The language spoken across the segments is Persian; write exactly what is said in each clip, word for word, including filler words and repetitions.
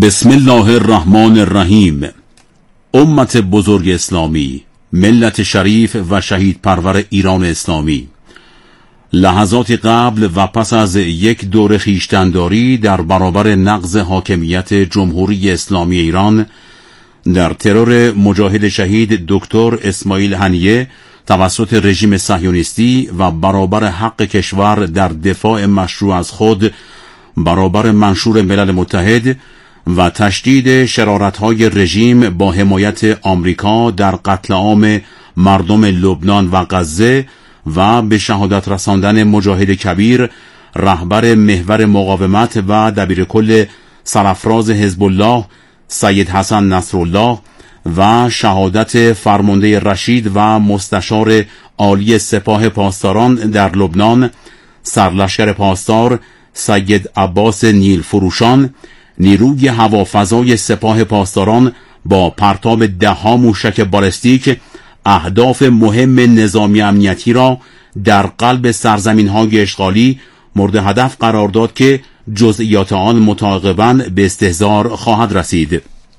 بسم الله الرحمن الرحیم. امت بزرگ اسلامی، ملت شریف و شهید پرور ایران اسلامی، لحظات قبل و پس از یک دور خویشتن‌داری در برابر نقض حاکمیت جمهوری اسلامی ایران در ترور مجاهد شهید دکتر اسماعیل هنیه توسط رژیم صهیونیستی و برابر حق کشور در دفاع مشروع از خود برابر منشور ملل متحد و تشدید شرارت‌های رژیم با حمایت آمریکا در قتل عام مردم لبنان و غزه و به شهادت رساندن مجاهد کبیر رهبر محور مقاومت و دبیرکل سرافراز حزب الله سید حسن نصرالله و شهادت فرمانده رشید و مستشار عالی سپاه پاسداران در لبنان سرلشکر پاسدار سید عباس نیل فروشان، نیروی هوافضای سپاه پاسداران با پرتاب ده‌ها موشک بالستیک اهداف مهم نظامی امنیتی را در قلب سرزمین‌های اشغالی مورد هدف قرار داد که جزئیات آن متعاقباً به استحضار خواهد رسید.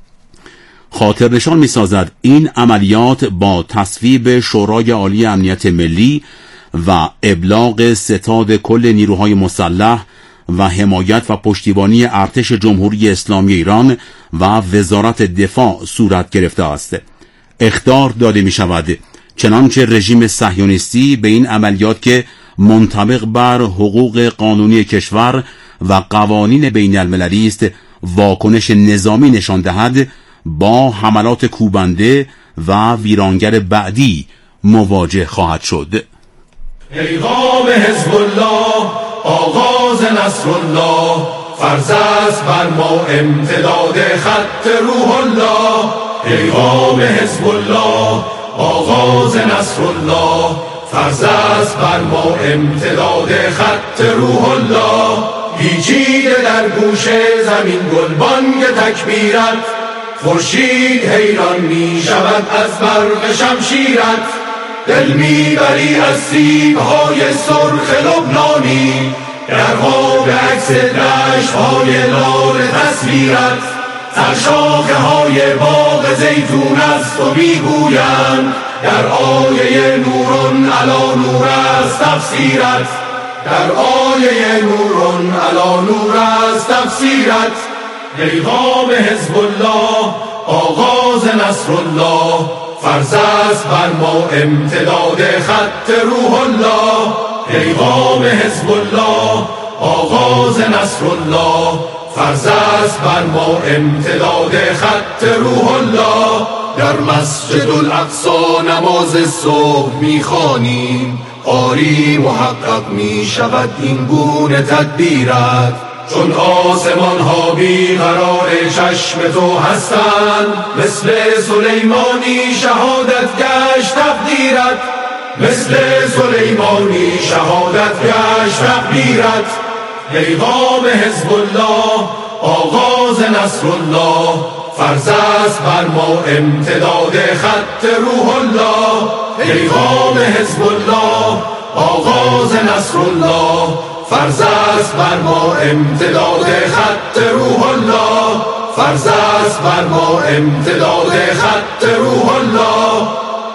خاطر نشان می‌سازد این عملیات با تصویب شورای عالی امنیت ملی و ابلاغ ستاد کل نیروهای مسلح و حمایت و پشتیبانی ارتش جمهوری اسلامی ایران و وزارت دفاع صورت گرفته است. اخطار داده می شود چنانچه رژیم صهیونیستی به این عملیات که منطبق بر حقوق قانونی کشور و قوانین بین المللی است واکنش نظامی نشان دهد با حملات کوبنده و ویرانگر بعدی مواجه خواهد شد. پیغام حزب الله، آغاز نصر الله، فرض است بر ما امتداد خط روح الله. پیغام حزب الله، آغاز نصر الله، فرض است بر ما امتداد خط روح الله. پیچیده در گوشه زمین گلبانگ تکبیرت، خورشید حیران می شود از برق شمشیرت. دل میبری از سیب‌های سرخ لبنانی، در خواب عکس دشت‌های لال تصویرت. سرشاخه‌های باغ زیتون است و میگویند در آیه نورون علی نور است تفسیرت. در آیه نورون علی نور است تفسیرت. پیغام حزب الله، آغاز نصر الله، فرض است بر ما امتداد خط روح الله. پیغام حزب الله، آغاز نصر الله، فرض است بر ما امتداد خط روح الله. در مسجد الاقصی نماز صبح میخوانیم، آری محقق می شود این گونه تدبیرت. چون آسمان ها بیقرار چشم تو هستند، مثل سلیمانی شهادت گشت تقدیرت. مثل سلیمانی شهادت گشت تقدیرت. پیغام حزب الله، آغاز نصر الله، فرض است بر ما امتداد خط روح الله. پیغام حزب الله، آغاز نصر الله، فرض است بر ما امتداد خط روح الله. فرض است بر ما امتداد خط روح الله.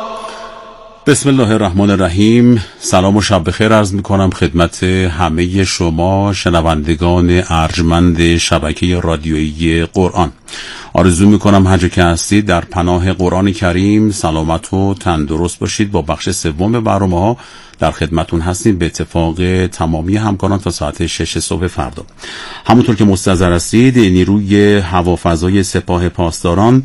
بسم الله الرحمن الرحیم. سلام و شب بخیر عرض می کنم خدمت همه شما شنوندگان ارجمند شبکه رادیویی قرآن. آرزو می کنم هر جا که هستید در پناه قرآن کریم سلامت و تندرست باشید. با بخش سوم برنامه ها در خدمتون هستیم به اتفاق تمامی همکاران تا ساعت شش صبح فردا. همونطور که مستحضر هستید نیروی هوافضای سپاه پاسداران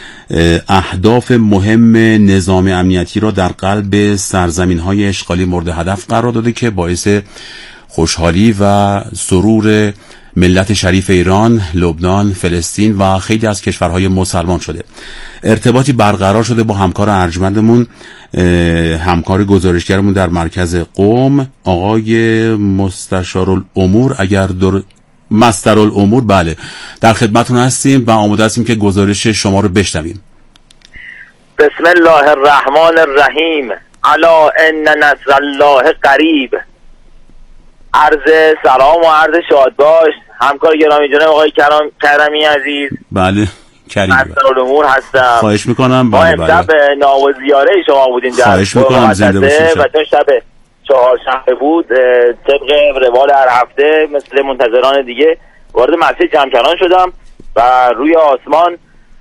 اهداف مهم نظام امنیتی را در قلب سرزمین‌های اشغالی مورد هدف قرار داده که باعث خوشحالی و سرور ملت شریف ایران، لبنان، فلسطین و خیلی از کشورهای مسلمان شده. ارتباطی برقرار شده با همکار ارجمندمون، همکار گزارشگرمون در مرکز قم، آقای مستشارالامور اگر در مسترالامور بله در خدمتون هستیم و آماده هستیم که گزارش شما رو بشنویم. بسم الله الرحمن الرحیم. الا ان نصر الله قریب. عرض سلام و عرض شاد باش همکار گرامی جناب آقای کرام کرمی عزیز. بله کریم مسئول هستم. خواهش میکنم. ما امشب ناو زیاره شما بودیم در خواهش میکنم زنده باشید. و تا شب چهارشنبه بود طبق روال هر هفته مثل منتظران دیگه وارد مسجد جمکران شدم و روی آسمان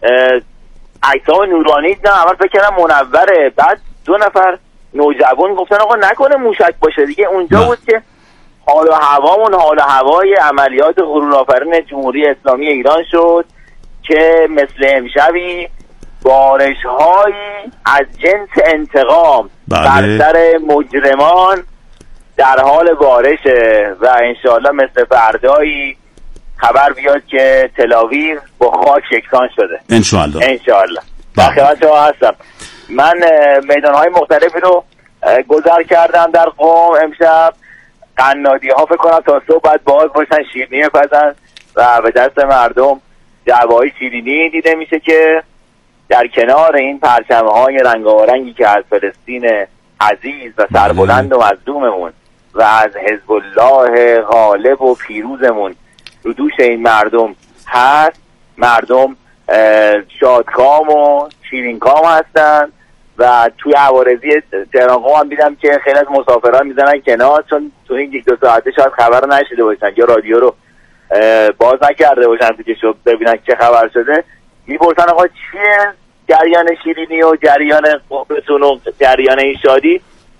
اجسام نورانی دیدم. اول فکر کردم منوره، بعد دو نفر نوجوان گفتن آقا نکنه موشک باشه دیگه. اونجا نه. بود که حال و هوامون حال و هوای عملیات غرورآفرین جمهوری اسلامی ایران شد که مثل امشبی بارش‌هایی از جنس انتقام بر سر مجرمان در حال بارشه و انشاءالله مثل فردایی خبر بیاد که تلاویو با خاک یکسان شده انشاءالله. انشاءالله در خدمت شما هستم. من میدان‌های مختلفی رو گذر کردم در قم امشب. قنادی ها فکر کنم تا صبح باید باز باشن شیرینی بپزن و به دست مردم دعوای شیرینی دیده میشه که در کنار این پرچم‌های رنگارنگی که از فلسطین عزیز و سربلند و مظلوممون و از حزب الله غالب و پیروزمون رو دوش این مردم هست، مردم شادکام و شیرینکام هستن و توی عوارضی تهران قم هم دیدم که خیلی از مسافران میزنن کنار، چون تو این یک دو ساعته شاید خبر نشده باشن یا رادیو رو باز نکرده باشن تو که شب ببینن چه خبر شده. میپرسن آقا چیه جریان شیرینی و جریان قبرتون و جریان این شادی؟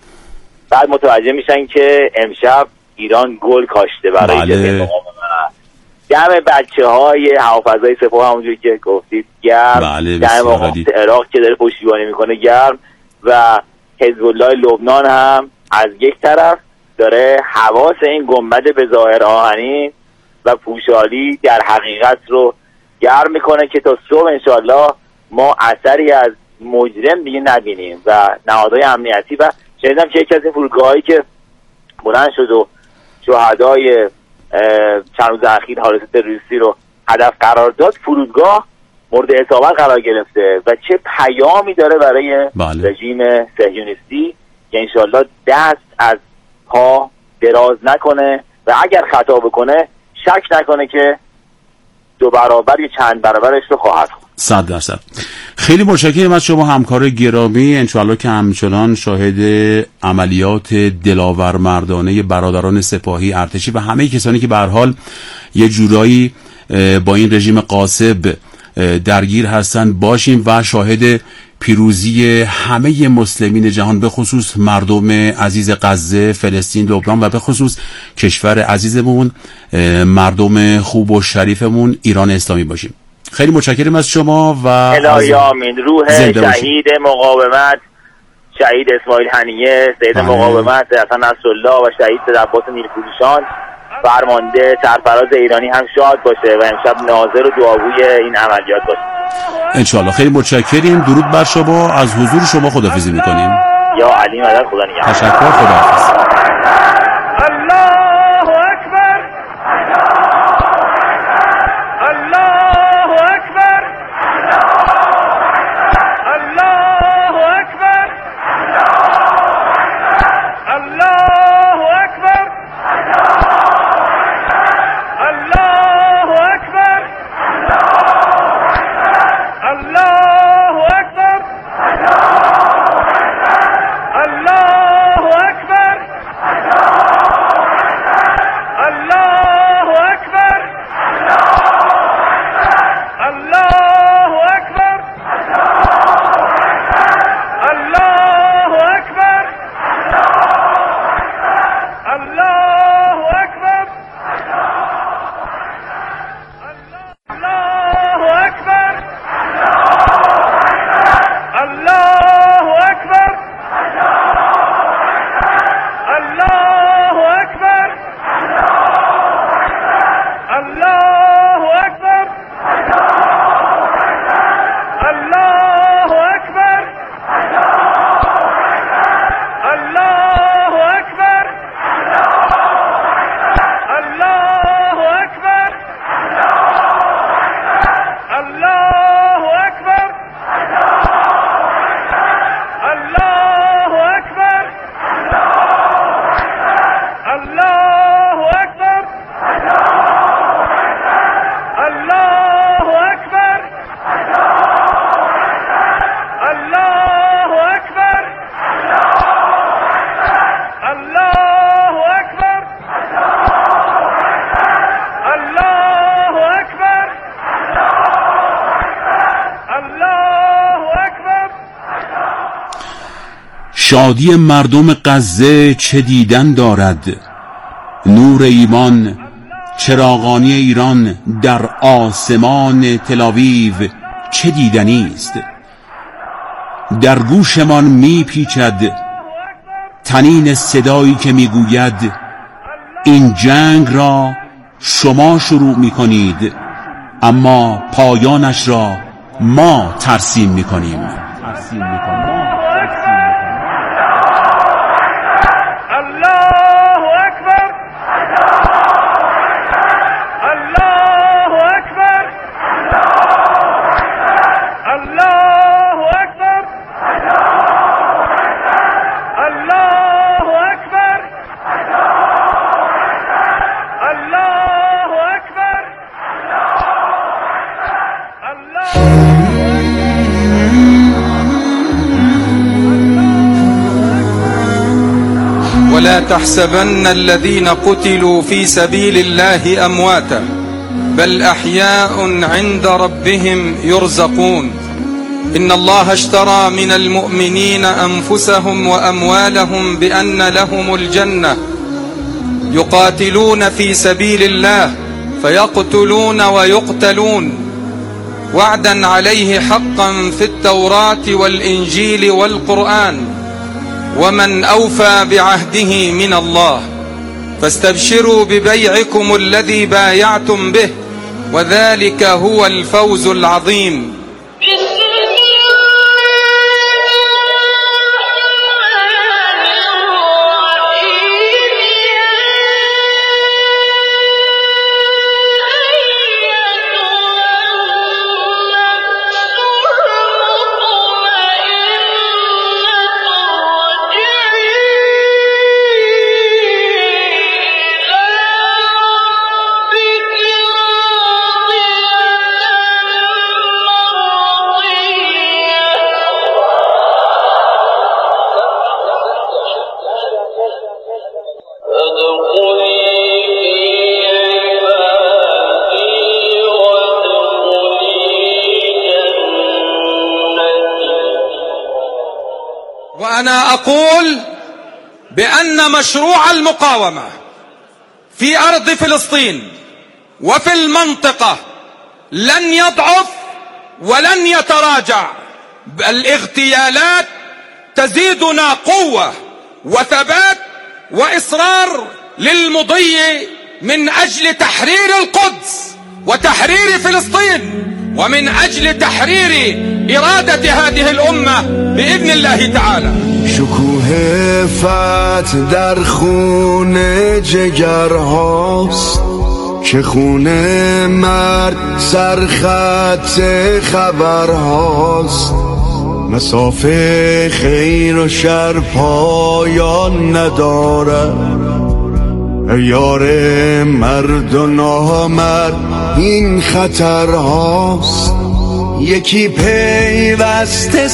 بعد متوجه میشن که امشب ایران گل کاشته برای بله. جبهه مقاومت. جمع بچه های هوافضای سپاه همونجوری که گفتید گرم، بله جمع مقاومت عراق که داره پشتیبانی میکنه گرم و حزب الله لبنان هم از یک طرف داره حواس این گنبد به ظاهر آهنین و پوشالی در حقیقت رو گرم میکنه که تا صبح انشالله ما اثری از مجرم دیگه نبینیم و نهادهای امنیتی. و شنیدم که یکی از این فرودگاهایی که بلند شد و شهدای چند روز اخیر حادثه تروریستی رو هدف قرار داد، فرودگاه مورد اصابت قرار گرفته و چه پیامی داره برای بله. رژیم صهیونیستی که انشالله دست از پا دراز نکنه و اگر خطا بکنه شک نکنه که دو برابر یا چند برابرش رو خواهد خورد. صد درصد. خیلی متشکرم از شما همکار گرامی. انشاءالله که همچنان شاهد عملیات دلاور مردانه برادران سپاهی، ارتشی و همه کسانی که به هر حال یه جورایی با این رژیم غاصب درگیر هستند باشیم و شاهد پیروزی همه مسلمین جهان به خصوص مردم عزیز غزه، فلسطین، لبنان و به خصوص کشور عزیزمون، مردم خوب و شریفمون ایران اسلامی باشیم. خیلی متشکرم از شما و الهی آمین. روح شهید مقاومت، شهید اسماعیل هنیه، سید مقاومت حسن نصرالله و شهید سید عباس نیلفروشان فرمانده سرفراز ایرانی هم شاد باشه و امشب ناظر و دعاگوی این عملیات باشه انشاءالله. خیلی متشکریم. درود بر شما. از حضور شما خداحافظی میکنیم. یا علی مدد. خدا نگهدار. تشکر. خداحافظ. شادی مردم غزه چه دیدن دارد، نور ایمان چراغانی ایران در آسمان تل‌آویو چه دیدنی است. در گوشمان میپیچد طنین صدایی که میگوید این جنگ را شما شروع میکنید اما پایانش را ما ترسیم میکنیم. ولا تحسبن الذين قتلوا في سبيل الله أمواتا بل أحياء عند ربهم يرزقون إن الله اشترى من المؤمنين أنفسهم وأموالهم بأن لهم الجنة يقاتلون في سبيل الله فيقتلون ويقتلون وعدا عليه حقا في التوراة والإنجيل والقرآن ومن أوفى بعهده من الله فاستبشروا ببيعكم الذي بايعتم به وذلك هو الفوز العظيم. وأنا أقول بأن مشروع المقاومة في أرض فلسطين وفي المنطقة لن يضعف ولن يتراجع. الاغتيالات تزيدنا قوة وثبات وإصرار للمضي من أجل تحرير القدس وتحرير فلسطين ومن أجل تحرير إرادة هذه الأمة بإذن الله تعالى. شکوه فتح در خون جگر هاست که خون مرد سرخط خبر هاست. مسافه خیر و شر پایان نداره یار مرد و نامرد این خطر هاست. یکی پیوسته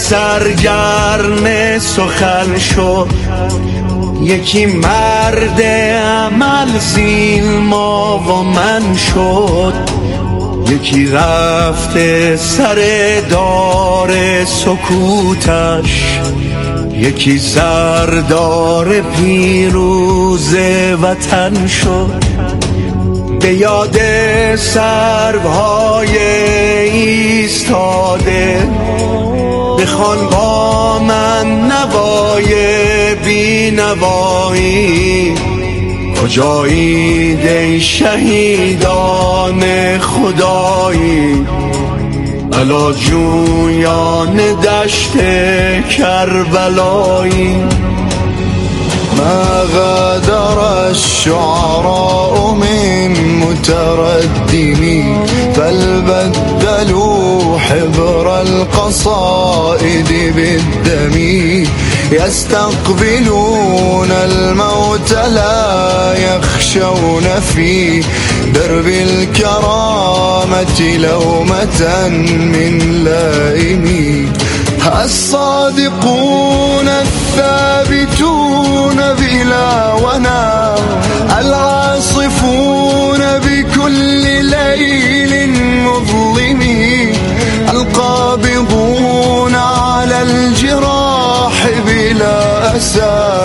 سرگرم سخن شد یکی مرد عمل زین ما و من شد یکی رفته سر دار سکوتش یکی سردار پیروز وطن شد. به یاد سربهای ایستاده بخوان با من نوای بی نوایی کجایید ای شهیدان خدایی علا جویان دشت کربلایی. ما غادر الشعراء من متردمين بل بدلوا حبر القصائد بالدم يستقبلون الموت لا يخشون في درب الكرامة لومة من لائم. الصادقون الثابتون بلا ونا العاصفون بكل ليل مظلم القابضون على الجراح بلا الأسى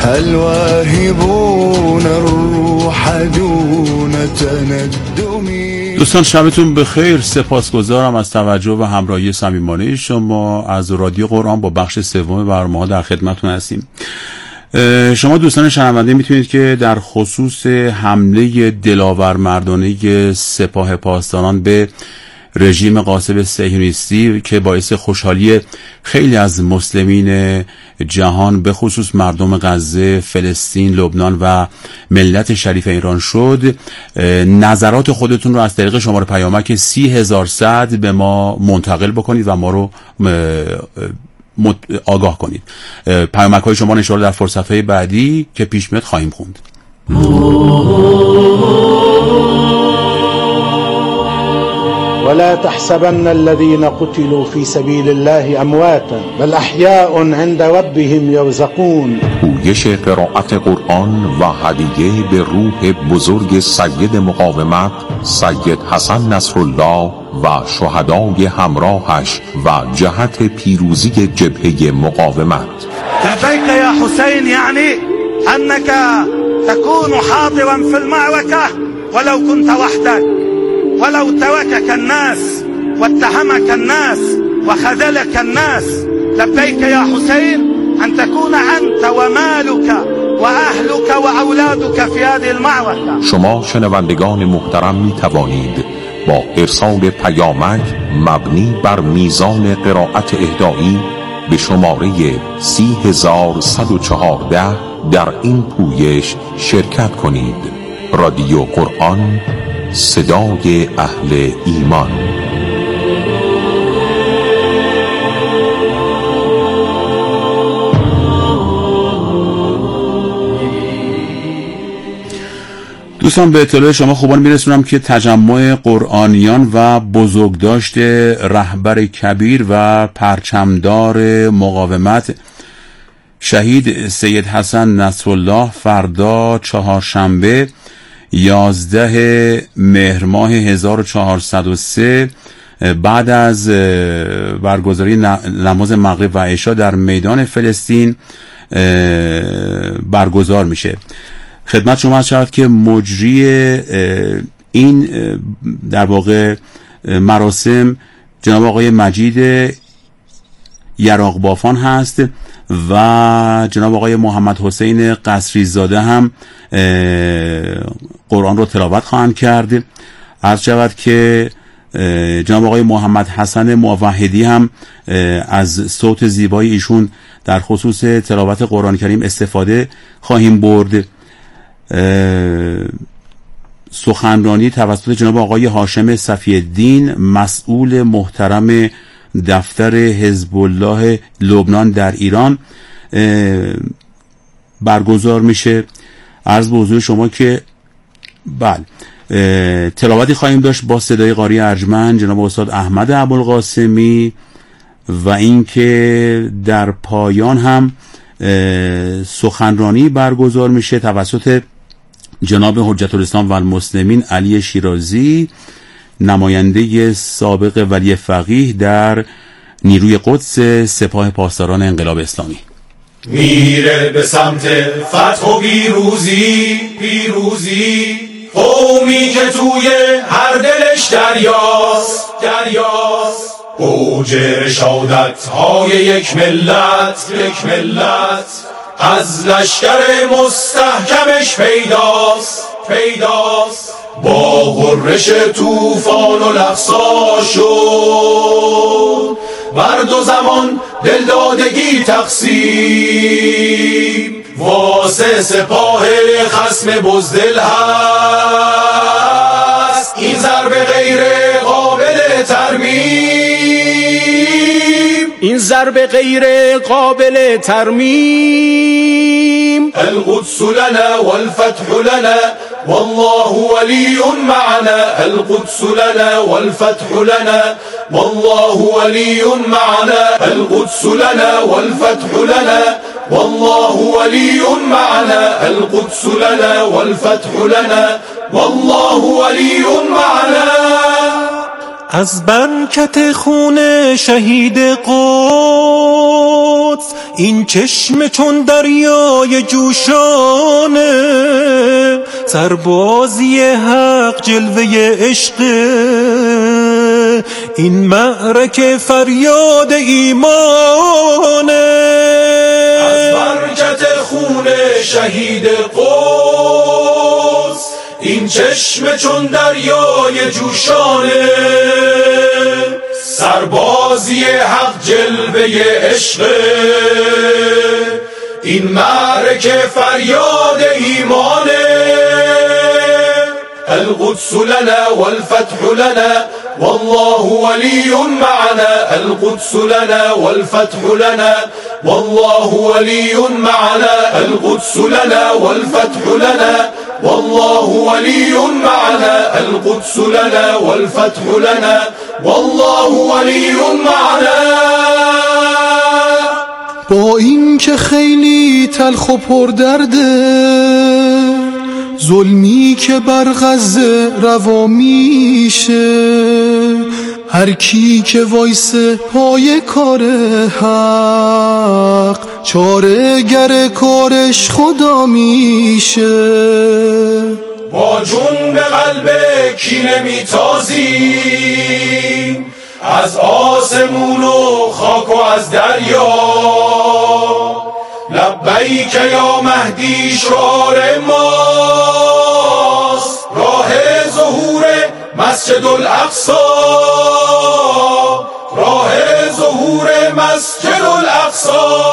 الواهبون الروح دون تندم. دوستان شبتون بخیر. سپاسگزارم از توجه و همراهی صمیمانه شما. از رادیو قرآن با بخش سوم برنامه‌ها در خدمتتون هستیم. شما دوستان شنونده میتونید که در خصوص حمله دلاور مردانه سپاه پاسداران به رژیم غاصب صهیونیستی که باعث خوشحالی خیلی از مسلمین جهان به خصوص مردم غزه، فلسطین، لبنان و ملت شریف ایران شد، نظرات خودتون رو از طریق شماره پیامک سی هزار صد به ما منتقل بکنید و ما رو آگاه کنید. پیامک های شما انشاءالله در فرصت های بعدی که پیش میاد خواهیم خوند. ولا تحسبن الذين قتلوا في سبيل الله امواتا بل احياء عند ربهم يرزقون. پویش قرائت قرآن و هدیه به روح بزرگ سید مقاومت سید حسن نصرالله و شهدای همراهش و جهت پیروزی جبهه مقاومت. لبيك يا حسين يعني انك تكون حاضرا في المعركة ولو كنت وحدك ولو تركك الناس واتهمك الناس وخذلك الناس. لبيك يا حسين أن تكون أنت ومالك وأهلك وأولادك في هذه المعركة. شما شنوندگان محترم می توانید با ارسال پیامک مبنی بر میزان قرائت اهدایی به شماره سی هزار صد و چهارده در این پویش شرکت کنید. رادیو قرآن، صدای اهل ایمان. دوستان به اطلاع شما خوبان میرسونم که تجمع قرآنیان و بزرگداشت رهبر کبیر و پرچمدار مقاومت شهید سید حسن نصرالله فردا چهارشنبه یازده مهر ماه هزار و چهارصد و سه بعد از برگزاری نماز مغرب و عشا در میدان فلسطین برگزار میشه. خدمت شما عرض شود که مجری این در واقع مراسم جناب آقای مجید یراق بافان هست و جناب آقای محمد حسین قصری زاده هم قرآن رو تلاوت خواهند کرد. عرض شود که جناب آقای محمد حسن موحدی هم از صوت زیبای ایشون در خصوص تلاوت قرآن کریم استفاده خواهیم برد. سخنرانی توسط جناب آقای هاشم صفی الدین مسئول محترم دفتر حزب الله لبنان در ایران برگزار میشه. عرض به حضور شما که بله تلاوتی خواهیم داشت با صدای قاری ارجمند جناب استاد احمد ابوالقاسمی و اینکه در پایان هم سخنرانی برگزار میشه توسط جناب حجت الاسلام و المسلمین علی شیرازی، نماینده سابق ولی فقیه در نیروی قدس سپاه پاسداران انقلاب اسلامی. میره به سمت فتح و پیروزی پیروزی، قومی که توی هر دلش دریاست دریاست، اوج رشادت های یک ملت یک ملت، از لشکر مستحکمش پیداست پیداست، با غرش طوفان و الاقصی شد، بر دو زمان دلدادگی تقسیم، واسه سپاه خصم بزدل هست، این ضرب غیر قابل ترمیم، این ضرب غیر قابل ترمیم. القدس لنا والفتح لنا والله ولي معنا، القدس لنا والفتح لنا والله ولي معنا، القدس لنا والفتح لنا والله ولي معنا، القدس لنا والفتح لنا والله ولي معنا. از برکت خون شهید قدس این چشم چون دریای جوشانه، سربازی حق جلوه عشق، این معرکه فریاد ایمانه. از برکت خون شهید قدس این چشم چون دریای جوشانه، سربازی حق جلوه عشق، این معرکه فریاد ایمانه. القدس لنا والفتح لنا والله ولي معنا، القدس لنا والفتح لنا والله ولي معنا، القدس لنا والفتح لنا والله ولي معنا، القدس لنا والفتح لنا والله ولي معنا. با این که خیلی تلخ و پردرده، ظلمی که بر غزه روا میشه، هر کی که وایسه پای کار حق، چاره گر کارش خدا میشه. با جون به قلب کینه میتازیم، از آسمون و خاک و از دریا، لبیک یا مهدی شعار ماست، راه ظهور مسجد الاقصی، راه ظهور مسجد الاقصی.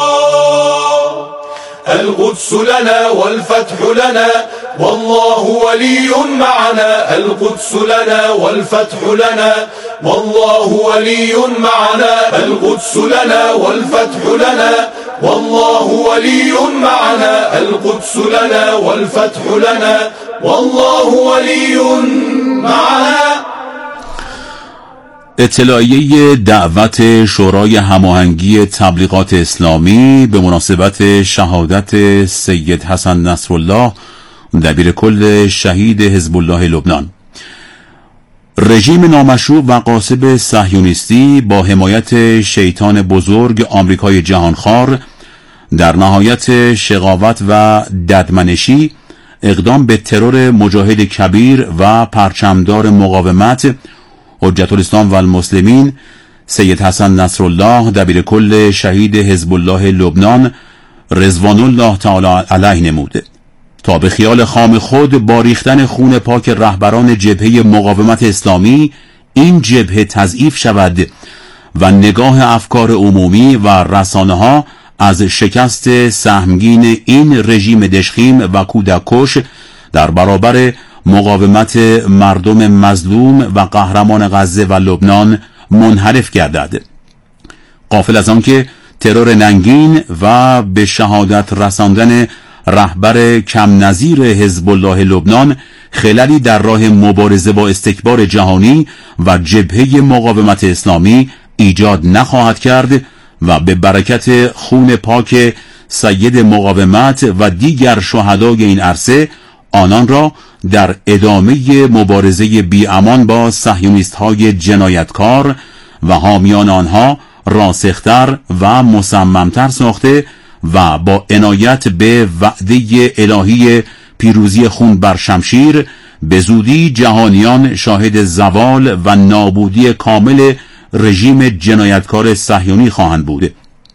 القدس لنا والفتح لنا والله ولي معنا، القدس لنا والفتح لنا والله ولي معنا، القدس لنا والفتح لنا والله ولي معنا، القدس لنا والفتح لنا والله ولي معنا. اطلاعیه دعوت شورای هماهنگی تبلیغات اسلامی به مناسبت شهادت سید حسن نصرالله دبیر کل شهید حزب الله لبنان. رژیم نامشروع و غاصب صهیونیستی با حمایت شیطان بزرگ آمریکای جهانخوار در نهایت شقاوت و ددمنشی اقدام به ترور مجاهد کبیر و پرچمدار مقاومت حجت الاسلام و المسلمین سید حسن نصرالله دبیر کل شهید حزب الله لبنان رضوان الله تعالی علیه نموده تا به خیال خام خود با ریختن خون پاک رهبران جبهه مقاومت اسلامی این جبهه تضعیف شود و نگاه افکار عمومی و رسانه ها از شکست سهمگین این رژیم دشخیم و کودککش در برابر مقاومت مردم مظلوم و قهرمان غزه و لبنان منحرف گردد. غافل از آن که ترور ننگین و به شهادت رساندن رهبر کم نظیر حزب الله لبنان خللی در راه مبارزه با استکبار جهانی و جبهه مقاومت اسلامی ایجاد نخواهد کرد و به برکت خون پاک سید مقاومت و دیگر شهدای این عرصه آنان را در ادامه مبارزه بی امان با صهیونیست های جنایتکار و حامیان آنها راسختر و مصممتر ساخته و با عنایت به وعده الهی پیروزی خون بر شمشیر به زودی جهانیان شاهد زوال و نابودی کامل رژیم جنایتکار صهیونی خواهند بود.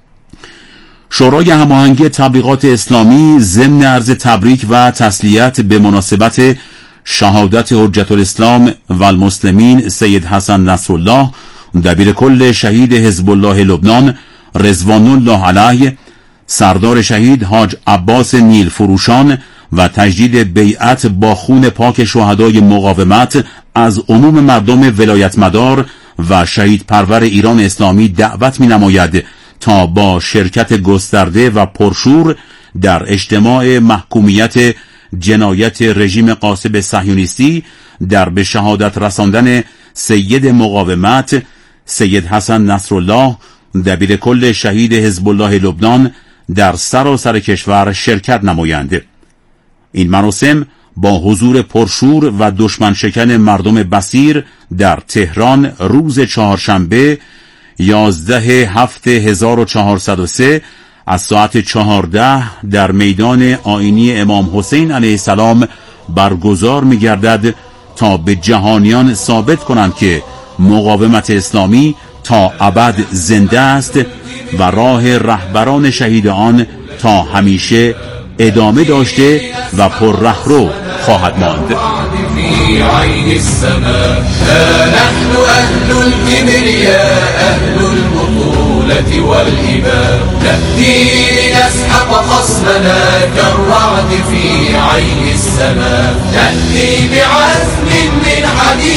شورای هماهنگی تبلیغات اسلامی ضمن عرض تبریک و تسلیت به مناسبت شهادت حجت الاسلام و المسلمین سید حسن نصرالله دبیر کل شهید حزب الله لبنان رضوان الله علیه، سردار شهید حاج عباس نیل فروشان و تجدید بیعت با خون پاک شهدای مقاومت از عموم مردم ولایت مدار و شهید پرور ایران اسلامی دعوت می نماید تا با شرکت گسترده و پرشور در اجتماع محکومیت جنایت رژیم غاصب صهیونیستی در به شهادت رساندن سید مقاومت سید حسن نصرالله دبیر کل شهید حزب الله لبنان در سراسر کشور شرکت نمایند. این مراسم با حضور پرشور و دشمن شکن مردم بصیر در تهران روز چهارشنبه یازده هفت هزار و چهارصد و سه از ساعت چهارده در میدان آیینی امام حسین علیه السلام برگزار می گردد تا به جهانیان ثابت کنند که مقاومت اسلامی تا ابد زنده است و راه رهبران شهید آن تا همیشه ادامه داشته و پر رهرو خواهد ماند. في عين السماء نحن أهل الكبرياء أهل البطولة والهباء نأتي لنسحق خصمنا كالرعد في عين السماء نأتي بعزم من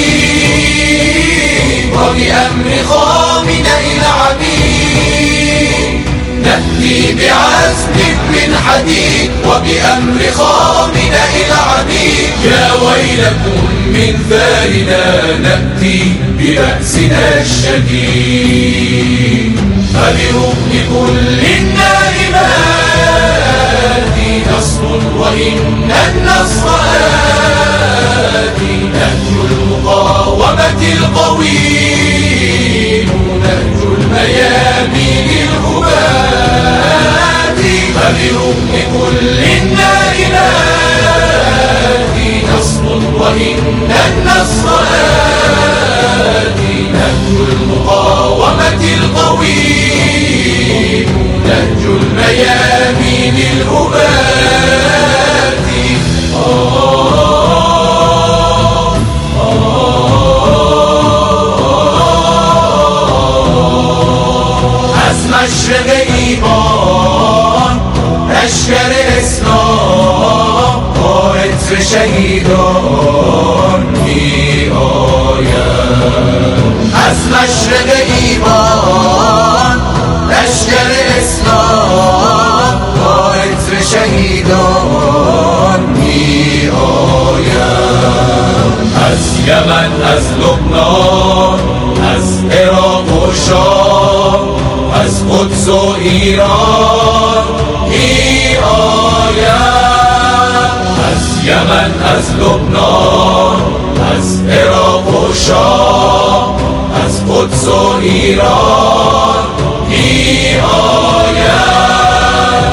حديد وبأمر خامنة العبيد نأتي بعزم من حديد وبأمر خامنة العبيد يا ويلكم من ثارنا نأتي ببأسنا الشديد فبرغم كل النائمات نصر وإن النصر آتي نهج المقاومة القويم نهج الميامين الهبات فبرغم كل النائمات نصر وإن النصر آتي نهج المقاومة القويم نهج الميامين الهبات از مشرق ایمان لشکر اسلام با عطر شهیدان می آید از مشرق ایمان لشکر اسلام با عطر شهیدان می آید از یمن از لبنان از عراق و شام از قدس و ایران می آید از یمن از لبنان از عراق و شام از قدس و ایران می آید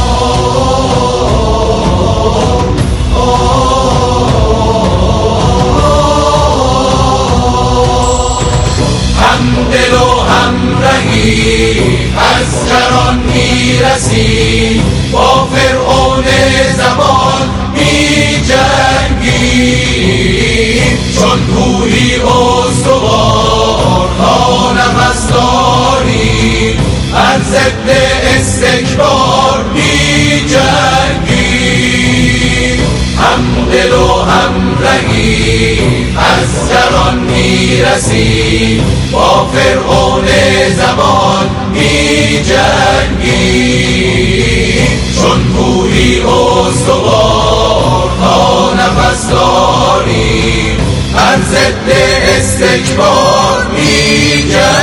همدل و همرهی از کران میرسی با فرعون زمان می جنگی چون کوهی استوار تا نفس داری از ضد استکبار می جنگی همدل و همرهی از کران میرسی با فرعون زمان می جنگی چون کوهی استوار تا نفس داری از ضد استکبار می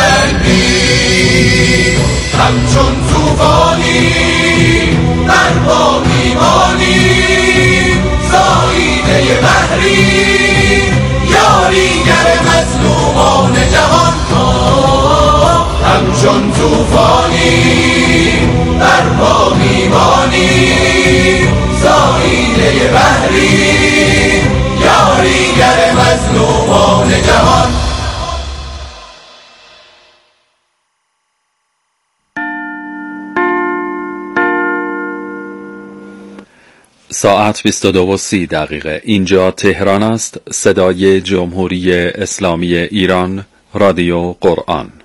جنگی همچون توفانی بر پا میمانی زاییده بحری یاریگر مظلومان جهان همچون توفانی بر پا میمانی زاییده بحری یاریگر مظلومان جهان. ساعت بیست و دو و سی دقیقه. اینجا تهران است. صدای جمهوری اسلامی ایران، رادیو قرآن.